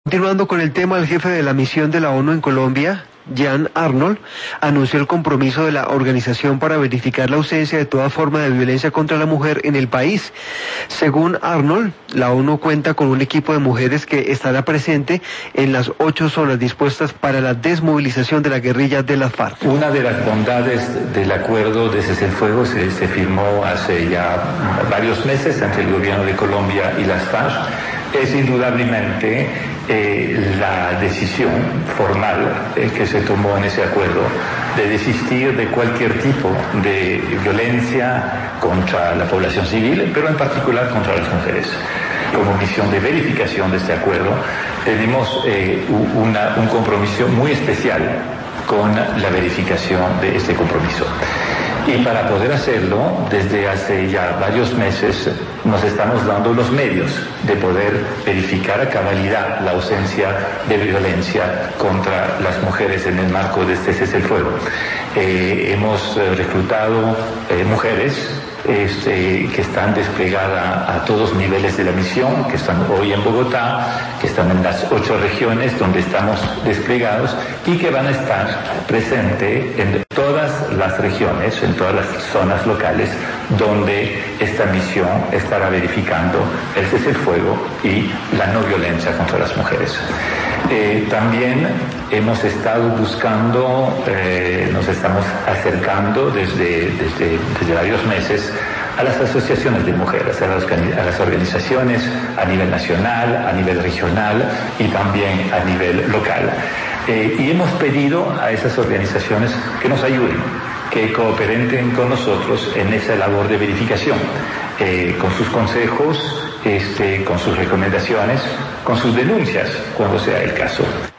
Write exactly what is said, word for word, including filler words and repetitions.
Continuando con el tema, el jefe de la misión de la ONU en Colombia, Jan Arnold, anunció el compromiso de la organización para verificar la ausencia de toda forma de violencia contra la mujer en el país. Según Arnold, la ONU cuenta con un equipo de mujeres que estará presente en las ocho zonas dispuestas para la desmovilización de la guerrilla de las FARC. Una de las bondades del acuerdo de cese el fuego se, se firmó hace ya varios meses entre el gobierno de Colombia y las FARC. Es indudablemente eh, la decisión formal eh, que se tomó en ese acuerdo de desistir de cualquier tipo de violencia contra la población civil, pero en particular contra las mujeres. Como misión de verificación de este acuerdo, tenemos eh, una, un compromiso muy especial con la verificación de este compromiso. Y para poder hacerlo, desde hace ya varios meses nos estamos dando los medios de poder verificar a cabalidad la ausencia de violencia contra las mujeres en el marco de este cese el fuego. Eh, hemos eh, reclutado eh, mujeres Este, que están desplegadas a todos niveles de la misión, que están hoy en Bogotá, que están en las ocho regiones donde estamos desplegados y que van a estar presentes en todas las regiones, en todas las zonas locales donde esta misión estará verificando el cese el fuego y la no violencia contra las mujeres. Eh, también hemos estado buscando, eh, nos estamos acercando desde, desde, desde varios meses a las asociaciones de mujeres, a las, a las organizaciones a nivel nacional, a nivel regional y también a nivel local. Eh, y hemos pedido a esas organizaciones que nos ayuden, que cooperen con nosotros en esa labor de verificación, eh, con sus consejos, este, con sus recomendaciones, con sus denuncias, cuando sea el caso.